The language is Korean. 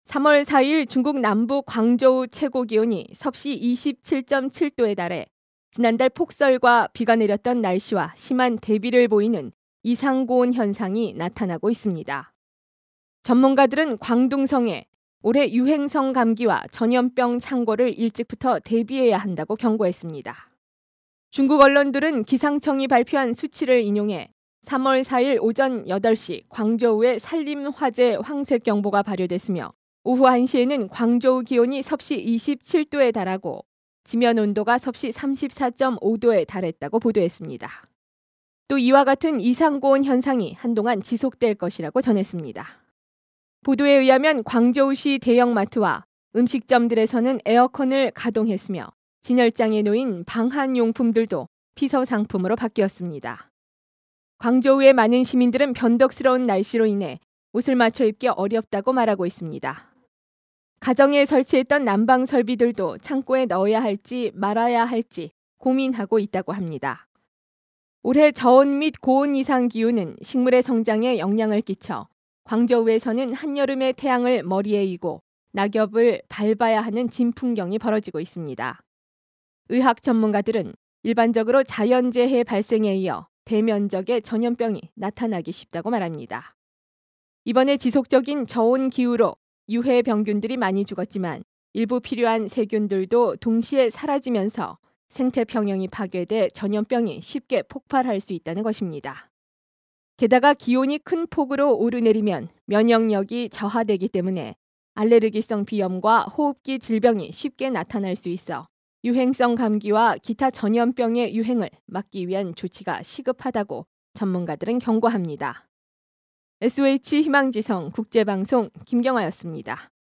3월 4일 중국 남부 광저우 최고기온이 섭씨 27.7도에 달해 지난달 폭설과 비가 내렸던 날씨와 심한 대비를 보이는 이상고온 현상이 나타나고 있습니다. 전문가들은 광둥성에 올해 유행성 감기와 전염병 창궐을 일찍부터 대비해야 한다고 경고했습니다. 중국 언론들은 기상청이 발표한 수치를 인용해 3월 4일 오전 8시 광저우에 산림화재 황색경보가 발효됐으며 오후 1시에는 광저우 기온이 섭씨 27도에 달하고 지면 온도가 섭씨 34.5도에 달했다고 보도했습니다. 또 이와 같은 이상고온 현상이 한동안 지속될 것이라고 전했습니다. 보도에 의하면 광저우시 대형마트와 음식점들에서는 에어컨을 가동했으며 진열장에 놓인 방한용품들도 피서 상품으로 바뀌었습니다. 광저우의 많은 시민들은 변덕스러운 날씨로 인해 옷을 맞춰 입기 어렵다고 말하고 있습니다. 가정에 설치했던 난방 설비들도 창고에 넣어야 할지 말아야 할지 고민하고 있다고 합니다. 올해 저온 및 고온 이상 기온은 식물의 성장에 영향을 끼쳐 광저우에서는 한여름의 태양을 머리에 이고 낙엽을 밟아야 하는 진풍경이 벌어지고 있습니다. 의학 전문가들은 일반적으로 자연재해 발생에 이어 대면적의 전염병이 나타나기 쉽다고 말합니다. 이번에 지속적인 저온 기후로 유해 병균들이 많이 죽었지만 일부 필요한 세균들도 동시에 사라지면서 생태 평형이 파괴돼 전염병이 쉽게 폭발할 수 있다는 것입니다. 게다가 기온이 큰 폭으로 오르내리면 면역력이 저하되기 때문에 알레르기성 비염과 호흡기 질병이 쉽게 나타날 수 있어 유행성 감기와 기타 전염병의 유행을 막기 위한 조치가 시급하다고 전문가들은 경고합니다. SOH 희망지성 국제방송 김경아였습니다.